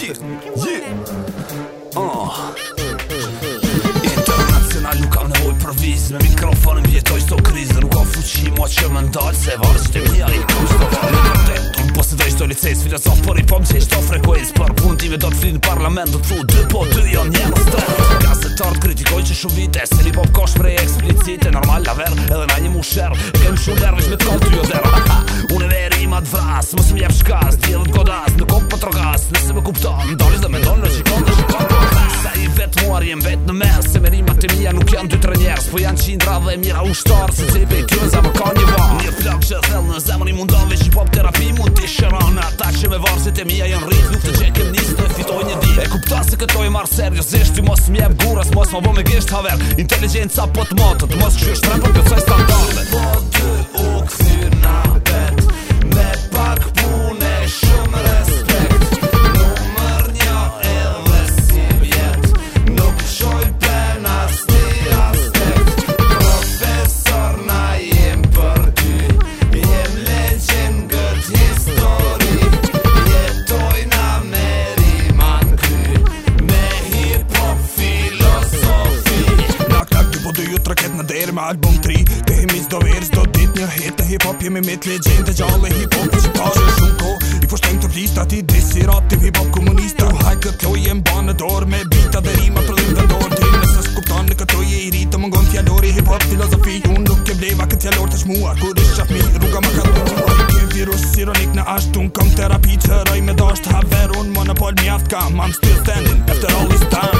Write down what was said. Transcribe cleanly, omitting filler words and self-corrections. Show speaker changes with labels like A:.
A: Internacional nuk kam nevoj për vizë, me mikrofonin vjetoj sto krizë. Nuk ka fuqi mua që më ndalë, se varës të mija i kam shto varë. Në vërtet, unë po se dojsh do licenc, filozof për i pom që ishto frekuens. Për pun time do të flinë në parlament, do të thu 2 po 2 janë njerës 3. Gazetarët kritikoj që shumë vite, se li pop ka shprej eksplicite. Normal laver, edhe na një musher, e kem shumë dervish me t'kall ty o dera. Unë e veri ma t'vras, mos m'jep shkas, t'jedhët godas, në kokë për trogas. Nëse me kupton, dalis dhe me ndonë, në shikon dhe shikon. Sa i vetë muar jem vetë në mes, se me rimat e mija nuk janë 2-3 njerës, po janë qindra dhe mira ushtarë, se cipe i kjo në zemër ka një varë. Një flak që thellë në zemër i mundon veç hip hop terapi mund t'i shëron. Ata që me varësit e mija janë rrit, nuk të gjekem nisë të fitoj një dit. E kupta se këtoj marë seriosisht, ty mos m'jep guras, mos më bo me gisht haver. Inteligenca po t'motët, mos këshyr shtrem për pëtësoj standardet. Po dy u këthyr na bet, me pak pune shumë respekt. Numër një edhe si vjet, nuk qoj pena s'ni aspekt. Profesor na jem për ty, jem legend gët histori. Jetojna me riman kry, me hip-hop filosofi. Nak dy po dy ju traket në derë me album 3. Të hemi s'do verë, s'do dit një hit në hip-hop. Jemi me t'legend e gjallë hip-hop që pare shumë ko. I poshtojmë të vlistat, i desiratim hip-hop komunista. Haj këtë loj jem banë në dorë, me bita dhe rima për dhim vendor. Ti nëse s'kuptan në këtë je i rritë, më ngon fjallori hip-hop filozofi. Unë nuk ke bleva këtë fjallor të shmua, kur ish qaf mi rruga më ka dhua. I ke virus ironik në ashtë, unë kam terapi që rëj me dasht. Haver unë monopol mjaft kam, I'm still standing after all this time.